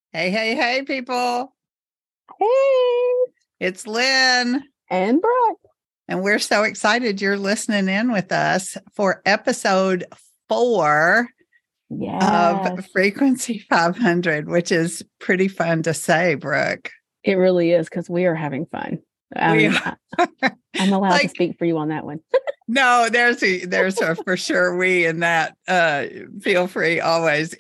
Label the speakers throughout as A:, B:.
A: Hey, hey, hey, people.
B: Hey,
A: It's Lynn.
B: and Brooke.
A: And we're so excited you're listening in with us for episode 4
B: Yes,
A: of Frequency 500, which is pretty fun to say, Brooke.
B: it really is because we are having fun.
A: We
B: I'm allowed to
A: like,
B: speak for you on that one.
A: no, there's a for sure we in that. Feel free always.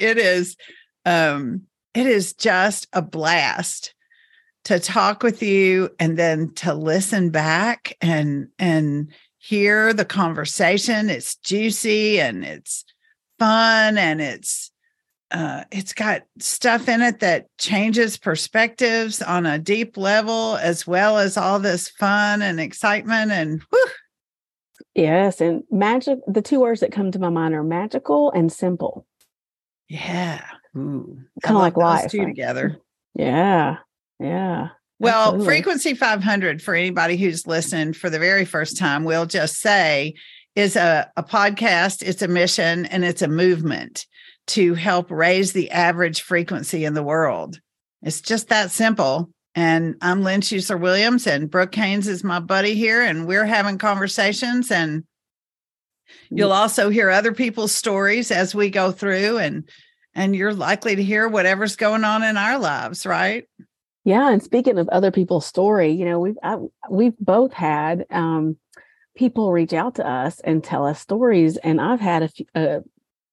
A: It is just a blast to talk with you and then to listen back and hear the conversation. It's juicy and it's fun and it's got stuff in it that changes perspectives on a deep level, as well as all this fun and excitement and whew.
B: Yes, and magic. The two words that come to my mind are magical and simple.
A: Yeah.
B: Kind of like
A: those
B: life,
A: two
B: right?
A: together.
B: Yeah.
A: Well,
B: Absolutely.
A: Frequency 500, for anybody who's listened for the very first time, we'll just say is a podcast, it's a mission, and it's a movement to help raise the average frequency in the world. It's just that simple. And I'm Lynn Schuessler-Williams, and Brooke Haynes is my buddy here, and we're having conversations. And you'll also hear other people's stories as we go through, and you're likely to hear whatever's going on in our lives, right?
B: Yeah, and speaking of other people's story, we've both had people reach out to us and tell us stories, and I've had a few.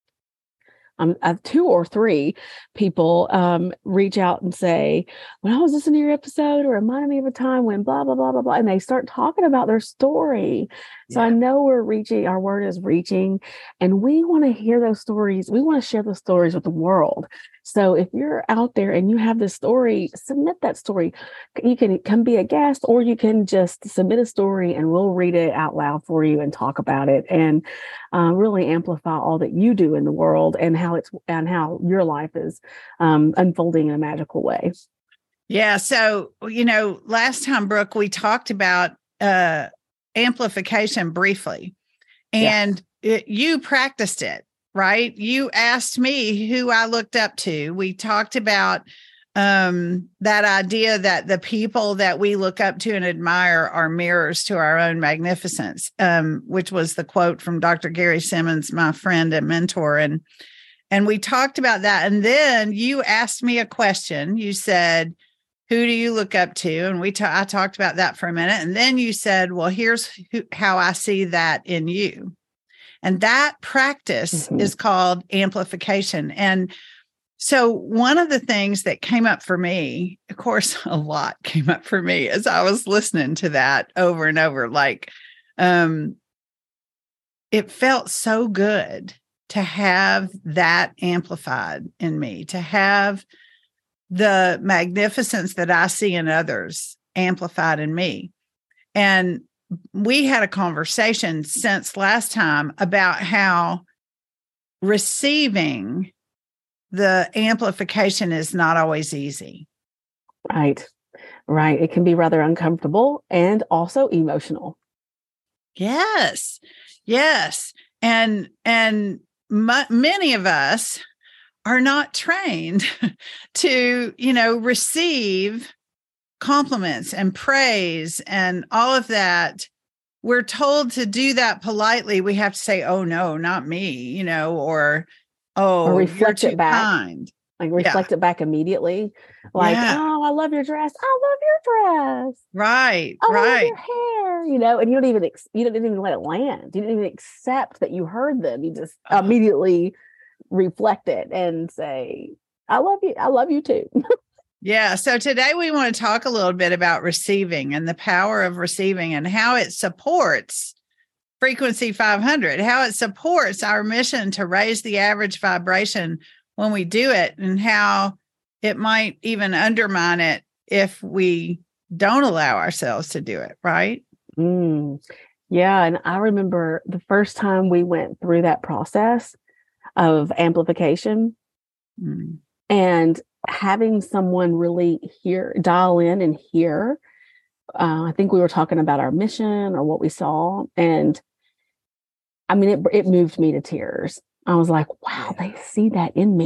B: I have 2 or 3 people reach out and say, when I was listening to your episode, it reminded me of a time when blah, blah, blah, blah, blah. And they start talking about their story. So I know our word is reaching, and we want to hear those stories. We want to share those stories with the world. So if you're out there and you have this story, submit that story. You can come be a guest, or you can just submit a story and we'll read it out loud for you and talk about it and really amplify all that you do in the world and how your life is unfolding in a magical way.
A: Yeah. So, last time, Brooke, we talked about amplification briefly, and you practiced it, right? You asked me who I looked up to. We talked about that idea that the people that we look up to and admire are mirrors to our own magnificence, which was the quote from Dr. Gary Simmons, my friend and mentor. And we talked about that. And then you asked me a question. You said, who do you look up to? And I talked about that for a minute. And then you said, well, here's how I see that in you. And that practice is called amplification. And so one of the things that came up for me, of course, a lot came up for me as I was listening to that over and over, like, it felt so good to have that amplified in me, to have the magnificence that I see in others amplified in me. And we had a conversation since last time about how receiving the amplification is not always easy.
B: Right. It can be rather uncomfortable and also emotional.
A: Yes. And many of us are not trained to, receive compliments and praise and all of that. We're told to do that politely. We have to say, oh, no, not me, or
B: reflect
A: you're
B: it back.
A: Kind.
B: Like reflect it back immediately. Like, oh, I love your dress. I love your dress.
A: Right.
B: I love your hair, and you didn't even let it land. You didn't even accept that you heard them. You just immediately reflect it and say, I love you. I love you too.
A: Yeah. So today we want to talk a little bit about receiving and the power of receiving and how it supports Frequency 500, how it supports our mission to raise the average vibration when we do it, and how it might even undermine it if we don't allow ourselves to do it. Right.
B: Yeah. And I remember the first time we went through that process of amplification and having someone really dial in and hear. I think we were talking about our mission or what we saw. And I mean, it moved me to tears. I was like, wow, they see that in me.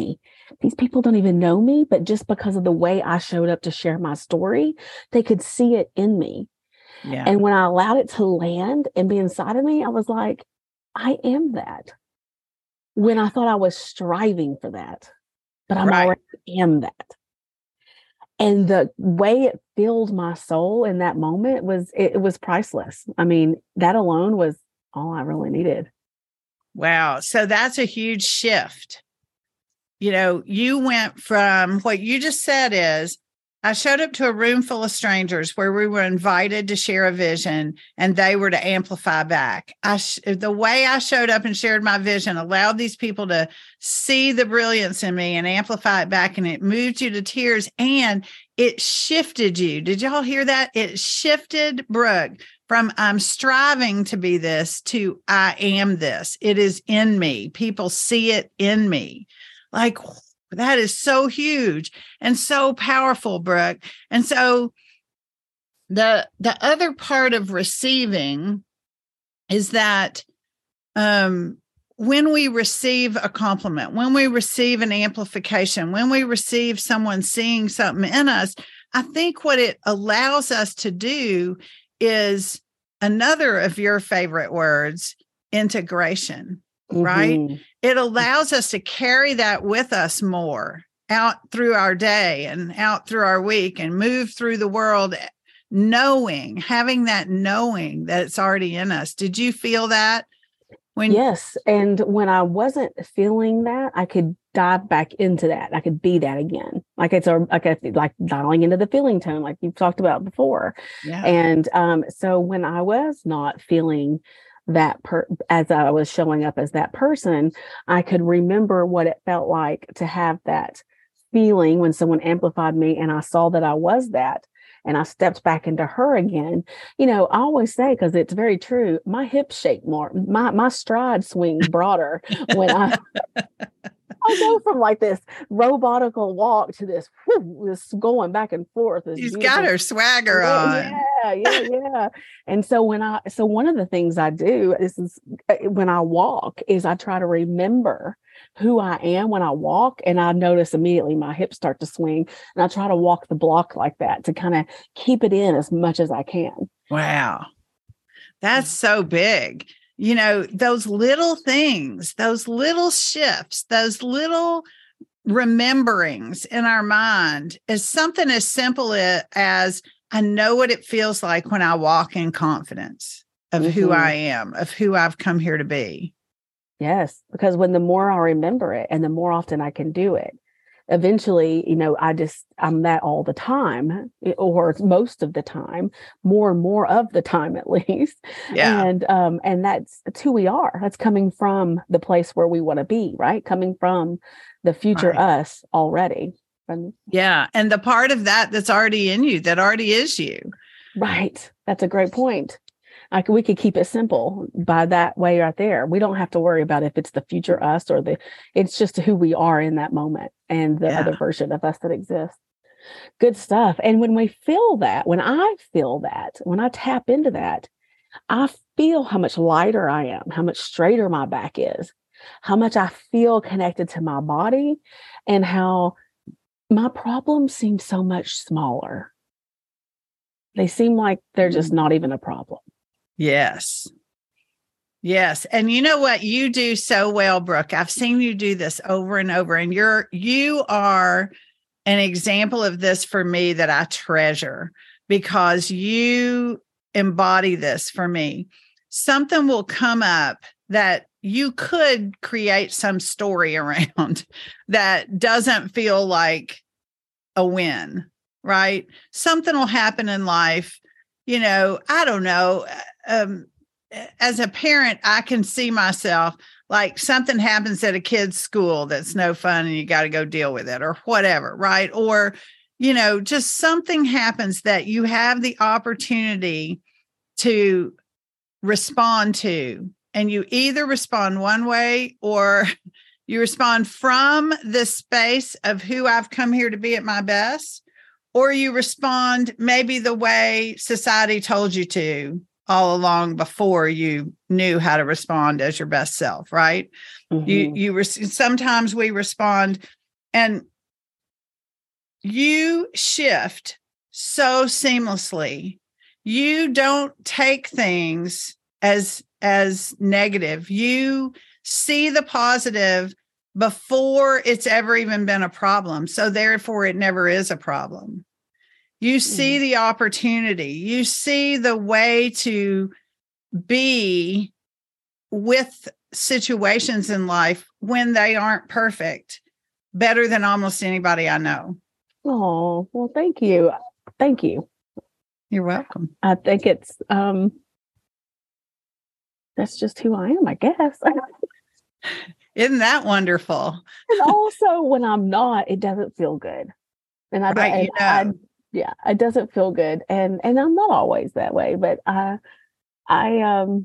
B: these people don't even know me, but just because of the way I showed up to share my story, they could see it in me.
A: Yeah.
B: And when I allowed it to land and be inside of me, I was like, I am that. When I thought I was striving for that, but I'm already am that. And the way it filled my soul in that moment was, it was priceless. I mean, that alone was all I really needed.
A: Wow. So that's a huge shift. You know, you went from what you just said is, I showed up to a room full of strangers where we were invited to share a vision and they were to amplify back. The way I showed up and shared my vision allowed these people to see the brilliance in me and amplify it back. And it moved you to tears and it shifted you. Did y'all hear that? It shifted Brooke from I'm striving to be this to I am this. It is in me. People see it in me. Like, that is so huge and so powerful, Brooke. And so the other part of receiving is that when we receive a compliment, when we receive an amplification, when we receive someone seeing something in us, I think what it allows us to do is another of your favorite words, integration. Right? It allows us to carry that with us more out through our day and out through our week and move through the world, having that knowing that it's already in us. Did you feel that?
B: Yes. And when I wasn't feeling that, I could dive back into that. I could be that again. Like like dialing into the feeling tone, like you've talked about before.
A: Yeah.
B: And so when I was not feeling that as I was showing up as that person, I could remember what it felt like to have that feeling when someone amplified me and I saw that I was that and I stepped back into her again. You know, I always say, because it's very true, my hips shake more, my stride swings broader when I go from like this robotical walk to this going back and forth.
A: She's got her swagger on.
B: Yeah. And so one of the things I do is when I walk is I try to remember who I am when I walk, and I notice immediately my hips start to swing, and I try to walk the block like that to kind of keep it in as much as I can.
A: Wow. That's so big. You know, those little things, those little shifts, those little rememberings in our mind is something as simple as I know what it feels like when I walk in confidence of who I am, of who I've come here to be.
B: Yes, because when the more I remember it and the more often I can do it, eventually, you know, I'm that all the time, or most of the time, more and more of the time, at least.
A: Yeah.
B: And that's who we are. That's coming from the place where we want to be, right? Coming from the future us already.
A: Yeah. And the part of that that's already in you, that already is you.
B: Right. That's a great point. We could keep it simple by that way right there. We don't have to worry about if it's the future us or it's just who we are in that moment and the other version of us that exists. Good stuff. And when I feel that, when I tap into that, I feel how much lighter I am, how much straighter my back is, how much I feel connected to my body, and how my problems seem so much smaller. They seem like they're just not even a problem.
A: Yes. Yes. And you know what you do so well, Brooke? I've seen you do this over and over, and you are an example of this for me that I treasure, because you embody this for me. Something will come up that you could create some story around that doesn't feel like a win, right? Something will happen in life. You know, I don't know. As a parent, I can see myself like something happens at a kid's school that's no fun and you got to go deal with it or whatever, right? Or, you know, just something happens that you have the opportunity to respond to. And you either respond one way or you respond from the space of who I've come here to be at my best, or you respond maybe the way society told you to all along before you knew how to respond as your best self, right? Sometimes we respond And you shift so seamlessly. You don't take things as negative. You see the positive before it's ever even been a problem. So therefore it never is a problem. You see the opportunity. You see the way to be with situations in life when they aren't perfect better than almost anybody I know.
B: Oh, well, thank you. Thank you.
A: You're welcome.
B: I think it's that's just who I am, I guess.
A: Isn't that wonderful?
B: And also when I'm not, it doesn't feel good. And it doesn't feel good. And I'm not always that way, but when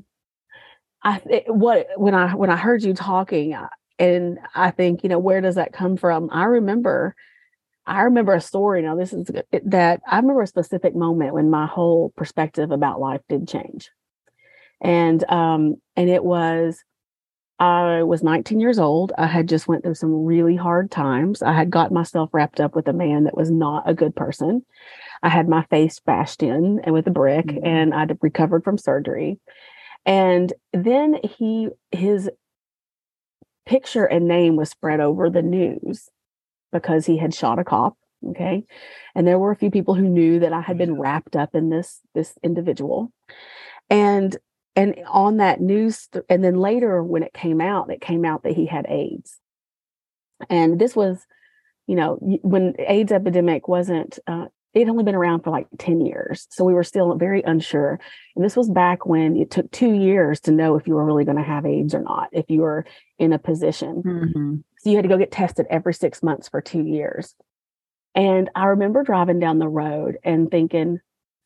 B: I heard you talking, and I think, where does that come from? I remember a story. Now, I remember a specific moment when my whole perspective about life did change. And it was, I was 19 years old. I had just went through some really hard times. I had got myself wrapped up with a man that was not a good person. I had my face bashed in and with a brick, and I'd recovered from surgery. And then his picture and name was spread over the news because he had shot a cop. Okay. And there were a few people who knew that I had been wrapped up in this individual. And on that news, and then later when it came out that he had AIDS. And this was, when AIDS epidemic wasn't, it had only been around for like 10 years. So we were still very unsure. And this was back when it took 2 years to know if you were really going to have AIDS or not, if you were in a position.
A: Mm-hmm.
B: So you had to go get tested every 6 months for 2 years. And I remember driving down the road and thinking,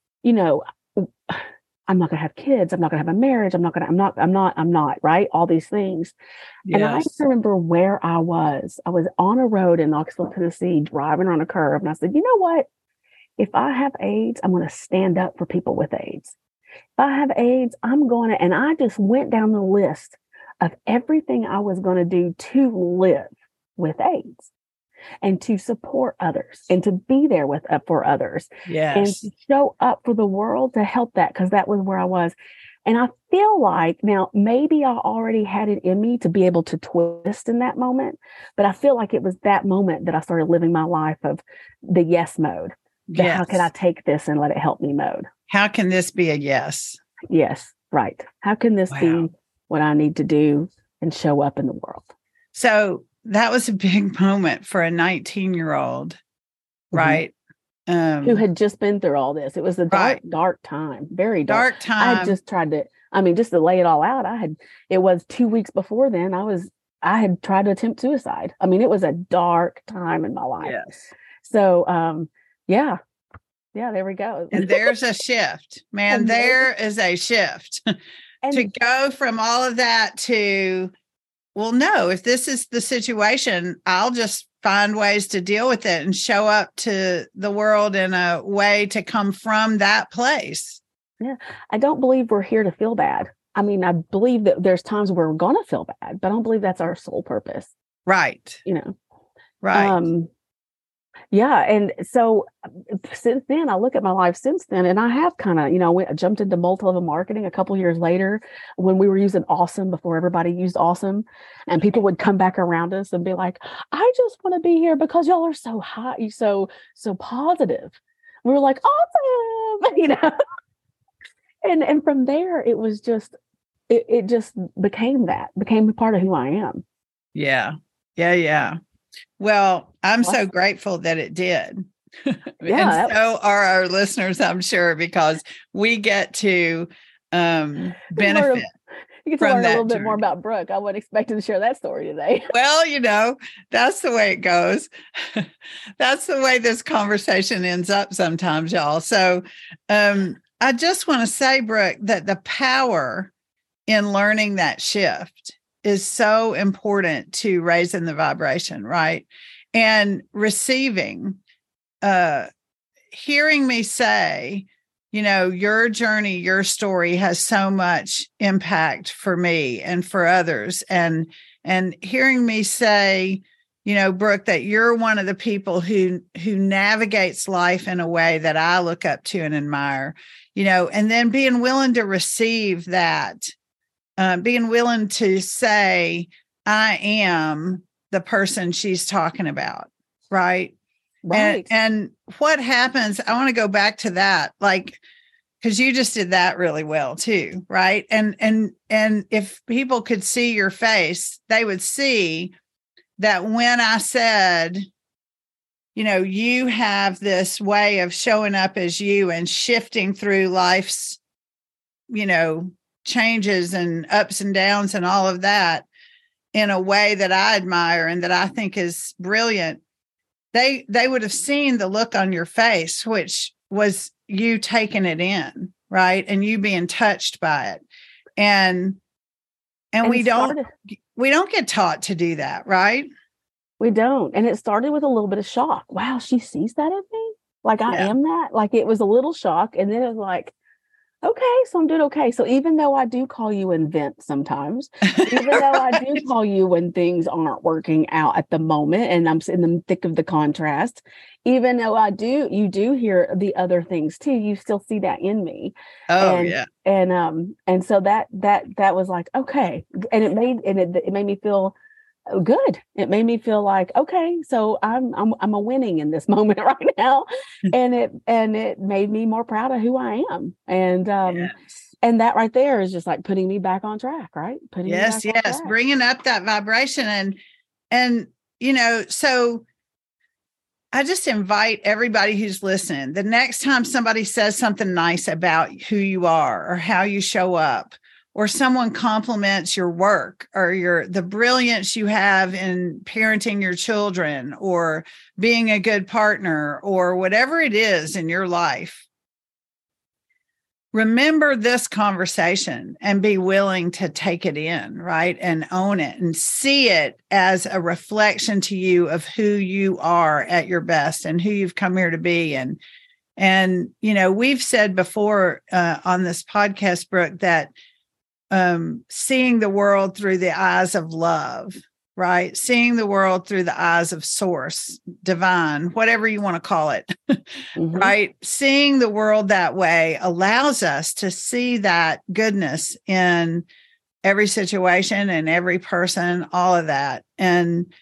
B: I'm not going to have kids. I'm not going to have a marriage. I'm not, right? All these things. Yes. And I remember where I was. I was on a road in Knoxville, Tennessee, driving on a curve. And I said, you know what? If I have AIDS, I'm going to stand up for people with AIDS. If I have AIDS, and I just went down the list of everything I was going to do to live with AIDS and to support others and to be there for others.
A: Yes.
B: And to show up for the world to help that, because that was where I was. And I feel like now maybe I already had it in me to be able to twist in that moment, but I feel like it was that moment that I started living my life of the yes mode.
A: Yes.
B: How can I take this and let it help me mode?
A: How can this be a yes?
B: Yes, right. How can this be what I need to do and show up in the world?
A: So that was a big moment for a 19-year-old, right?
B: Who had just been through all this. It was a dark time, very dark
A: time.
B: I just tried to, just to lay it all out. It was 2 weeks before then. I had tried to attempt suicide. It was a dark time in my life.
A: Yes.
B: So, yeah, there we go.
A: And there's a shift, man. There is a shift to go from all of that to, well, no, if this is the situation, I'll just find ways to deal with it and show up to the world in a way to come from that place.
B: Yeah. I don't believe we're here to feel bad. I believe that there's times where we're going to feel bad, but I don't believe that's our sole purpose.
A: Right.
B: Right. Yeah. And so since then, I look at my life since then, and I have kind of, jumped into multi-level marketing a couple of years later when we were using Awesome before everybody used Awesome, and people would come back around us and be like, I just want to be here because y'all are so hot. You so positive. We were like, awesome, and from there, it was just, it just became a part of who I am.
A: Yeah. Well, I'm so grateful that it did.
B: Yeah,
A: and so are our listeners, I'm sure, because we get to benefit.
B: You get to learn a little bit more about Brooke. I wasn't expecting to share that story today.
A: Well, that's the way it goes. That's the way this conversation ends up sometimes, y'all. So I just want to say, Brooke, that the power in learning that shift is so important to raising the vibration, right? And receiving, hearing me say, your journey, your story has so much impact for me and for others. And hearing me say, Brooke, that you're one of the people who navigates life in a way that I look up to and admire, and then being willing to receive that, being willing to say, I am the person she's talking about. Right.
B: Right.
A: And what happens, I want to go back to that, like, because you just did that really well too. Right. And if people could see your face, they would see that when I said, you have this way of showing up as you and shifting through life's, changes and ups and downs and all of that in a way that I admire and that I think is brilliant, they would have seen the look on your face, which was you taking it in, right? And you being touched by it. And we don't get taught to do that, right?
B: We don't. And it started with a little bit of shock. Wow, she sees that in me? Like I am that? Like it was a little shock. And then it was like, okay, so I'm doing okay. So even though I do call you and vent sometimes, even though I do call you when things aren't working out at the moment and I'm in the thick of the contrast, even though you do hear the other things too, you still see that in me.
A: Oh,
B: and,
A: yeah.
B: And so that was like, okay. And it made me feel good. It made me feel like, okay, so I'm a winning in this moment right now. And it made me more proud of who I am. And and that right there is just like putting me back on track, right?
A: Yes, bringing up that vibration. And so I just invite everybody who's listening, the next time somebody says something nice about who you are or how you show up, or someone compliments your work or the brilliance you have in parenting your children or being a good partner or whatever it is in your life, remember this conversation and be willing to take it in, right? And own it and see it as a reflection to you of who you are at your best and who you've come here to be. And we've said before on this podcast, Brooke, that seeing the world through the eyes of love, right? Seeing the world through the eyes of source, divine, whatever you want to call it, right? Seeing the world that way allows us to see that goodness in every situation and every person, all of that. And,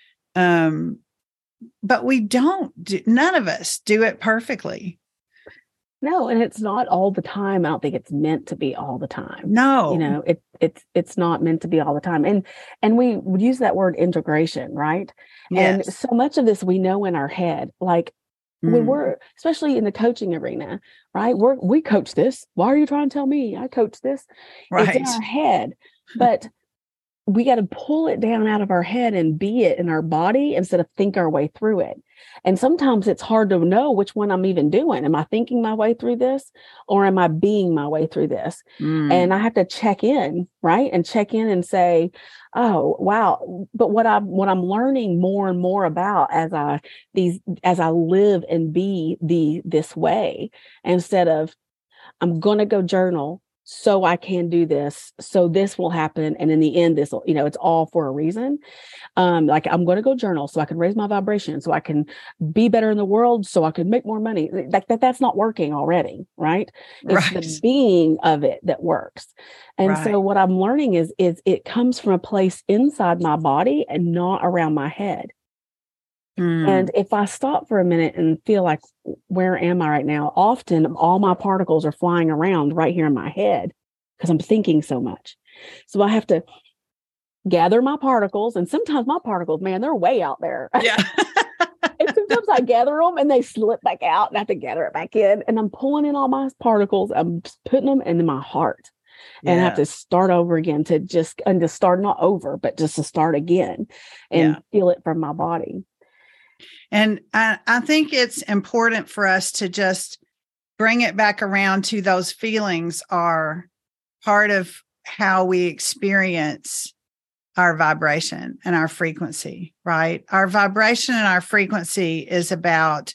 A: but none of us do it perfectly.
B: No, and it's not all the time. I don't think it's meant to be all the time.
A: No,
B: it's not meant to be all the time. And we would use that word integration, right?
A: Yes.
B: And so much of this we know in our head, like when we're, especially in the coaching arena, right? We coach this. Why are you trying to tell me I coach this? Right. It's in our head, but we got to pull it down out of our head and be it in our body instead of think our way through it. And sometimes it's hard to know which one I'm even doing. Am I thinking my way through this or am I being my way through this? And I have to check in, right? And check in and say, oh, wow. But what I'm learning more and more about as I live and be this way, instead of I'm going to go journal so I can do this, so this will happen. And in the end, this will, it's all for a reason. Like I'm going to go journal so I can raise my vibration, so I can be better in the world, so I can make more money. That's not working already, right? It's the being of it that works. And so what I'm learning is it comes from a place inside my body and not around my head. And if I stop for a minute and feel like, where am I right now? Often all my particles are flying around right here in my head because I'm thinking so much. So I have to gather my particles. And sometimes my particles, man, they're way out there.
A: Yeah.
B: And sometimes I gather them and they slip back out and I have to gather it back in. And I'm pulling in all my particles. I'm putting them into my heart. And I have to start over again to start not over, but just to start again and feel it from my body.
A: And I think it's important for us to just bring it back around to those feelings are part of how we experience our vibration and our frequency, right? Our vibration and our frequency is about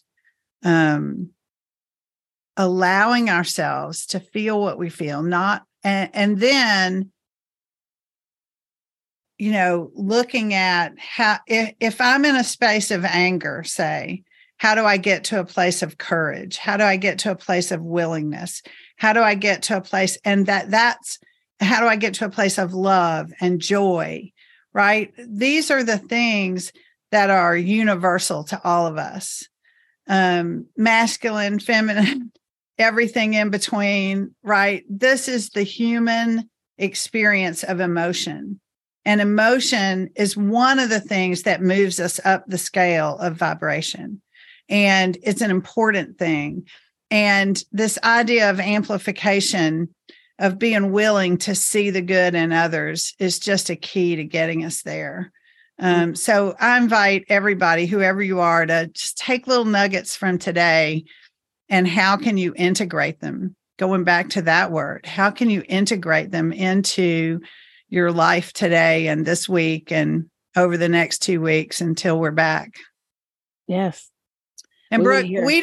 A: allowing ourselves to feel what we feel, and then looking at how, if I'm in a space of anger, say, how do I get to a place of courage? How do I get to a place of willingness? How do I get to a place, and that's how do I get to a place of love and joy, right? These are the things that are universal to all of us. Masculine, feminine, everything in between, right? This is the human experience of emotion. And emotion is one of the things that moves us up the scale of vibration. And it's an important thing. And this idea of amplification, of being willing to see the good in others, is just a key to getting us there. So I invite everybody, whoever you are, to just take little nuggets from today, and how can you integrate them? Going back to that word, how can you integrate them into your life today and this week and over the next 2 weeks until we're back?
B: Yes.
A: And Brooke, we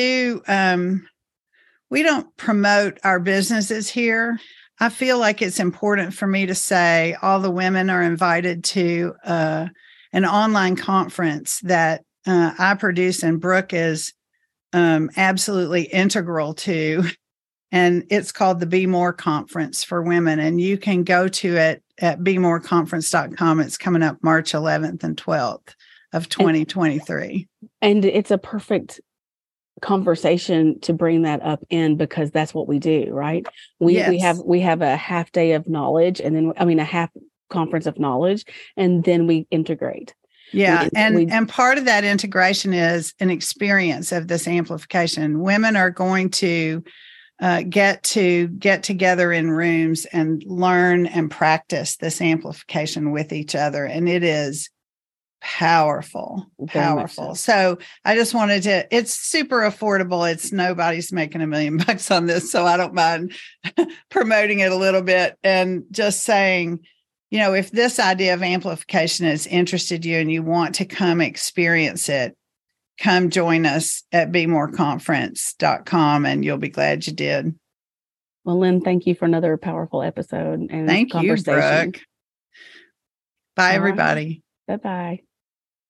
A: don't promote our businesses here. I feel like it's important for me to say all the women are invited to an online conference that I produce, and Brooke is absolutely integral to. And it's called the Be More Conference for Women. And you can go to it at bemoreconference.com. It's coming up March 11th and 12th of 2023.
B: And it's a perfect conversation to bring that up in, because that's what we do, right? We have a half day of knowledge, and then a half conference of knowledge, and then we integrate.
A: Yeah. And part of that integration is an experience of this amplification. Women are going to get together in rooms and learn and practice this amplification with each other. And it is powerful. So I just wanted to, it's super affordable. It's nobody's making $1 million on this. So I don't mind promoting it a little bit and just saying, if this idea of amplification has interested you and you want to come experience it, come join us at bemoreconference.com, and you'll be glad you did.
B: Well, Lynn, thank you for another powerful episode and
A: thank
B: conversation.
A: You, Brooke. Bye, everybody.
B: Bye-bye.